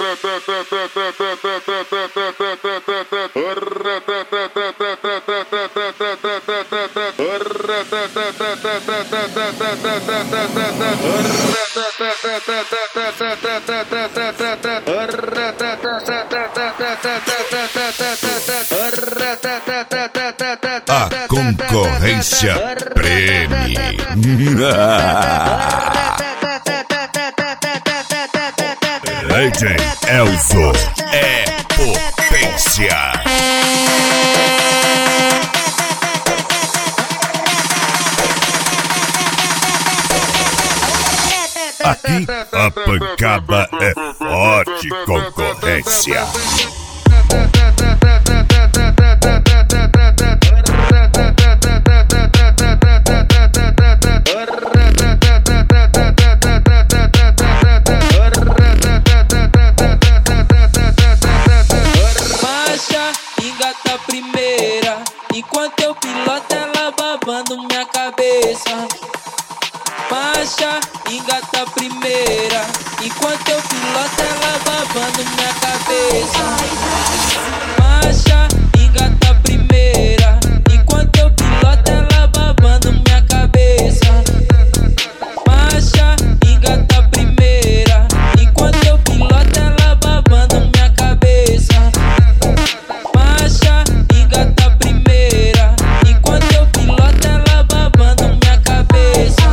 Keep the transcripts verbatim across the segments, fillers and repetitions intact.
A concorrência preme. D J Elzo é potência. Aqui a pancada é forte, concorrência. Marcha, engata a primeira, enquanto eu piloto ela babando minha cabeça. Marcha, engata a primeira, enquanto eu piloto ela babando minha cabeça. Marcha, engata a primeira, enquanto eu piloto ela babando minha cabeça. Marcha, engata a primeira, enquanto eu piloto ela babando minha cabeça. Marcha, engata a primeira, enquanto eu piloto ela babando minha cabeça.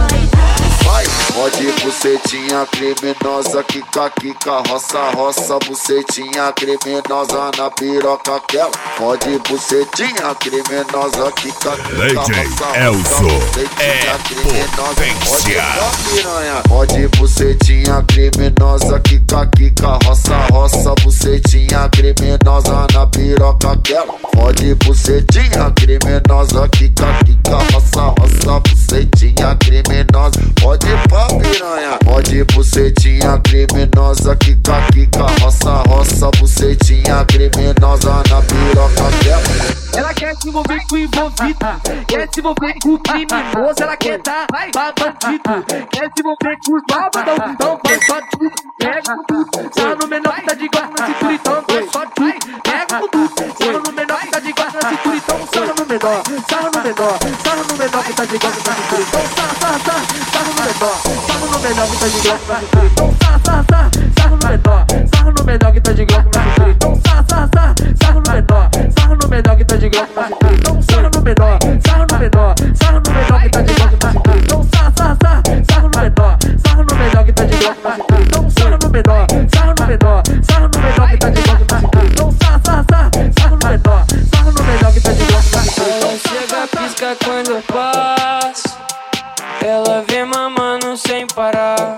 Pode bucetinha criminosa, quica, quica, roça, roça, bucetinha criminosa na piroca aquela. Pode bucetinha criminosa, quica, quica, roça, Elzo é potência. Pode bucetinha criminosa, quica, quica, roça, roça, bucetinha criminosa na piroca aquela. Pode bucetinha criminosa, quica, quica, roça, roça, bucetinha criminosa. Pode pá piranha, pode bucetinha criminosa, quica, quica, roça, roça, bucetinha criminosa na piroca dela. Ela quer se envolver com o envolvido, quer se envolver com o criminoso, ela quer dar pra bandido, quer se envolver com os babadão, então vai só tudo, pega com tudo, sarra no menor que tá de guarda na cintura, então vai só tudo, pega com tudo, sarra no menor que tá de guarda na cintura, então sarra no menor, sarra no menor, sarra no menor que tá de guarda na cintura, então sarra, sarra, sarra, sarra no menor, sarra no menor que tá de guarda na cintura, então sarra, sarra, sarra, sarra no menor, sarra no menor que tá de guarda na cintura, então sarra, sarra, sarra, sarra no menor, sarra no menor que tá de guarda na cintura, então sarra no menor, sarra no menor, sarra no menor que tá de guarda na cintura, então sarra, sarra, sarra, sarra no menor, sarra no menor que tá de guarda na cintura, então sarra no menor, sarra no menor, sarra no menor que tá de guarda na cintura, então sarra, sarra, sarra, sarra no menor, sarra no menor que tá de guarda na cintura. Ela chega, pisca quando eu passo, ela vem mamando sem parar.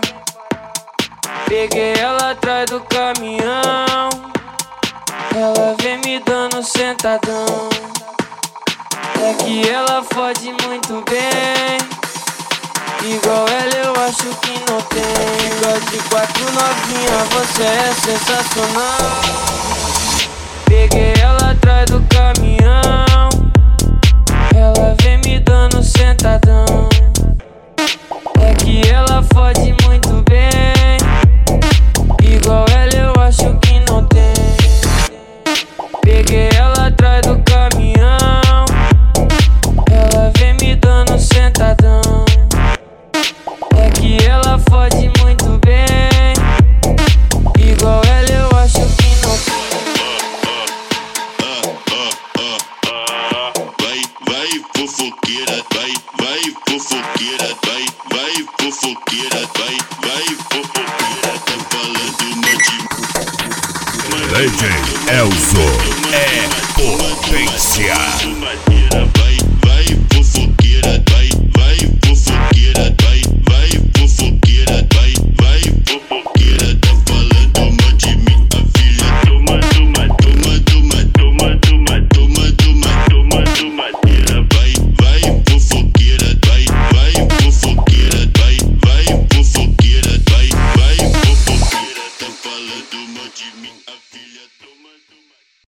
Peguei ela atrás do caminhão, ela vem me dando sentadão. É que ela fode muito bem, igual ela eu acho que não tem. Igual de quatro novinha, você é sensacional. Peguei ela atrás do caminhão, ela vem me dando sentadão. É que ela fode muito bem, igual ela eu acho que não tem. Peguei ela atrás do caminhão, ela vem me dando sentadão. É que ela fode muito bem, igual ela eu acho que não tem. Vai, vai fofoqueira, vai, vai fofoqueira, vai, vai fofoqueira, vai, vai fofoqueira, tá falando monte. D J Elzo é potência.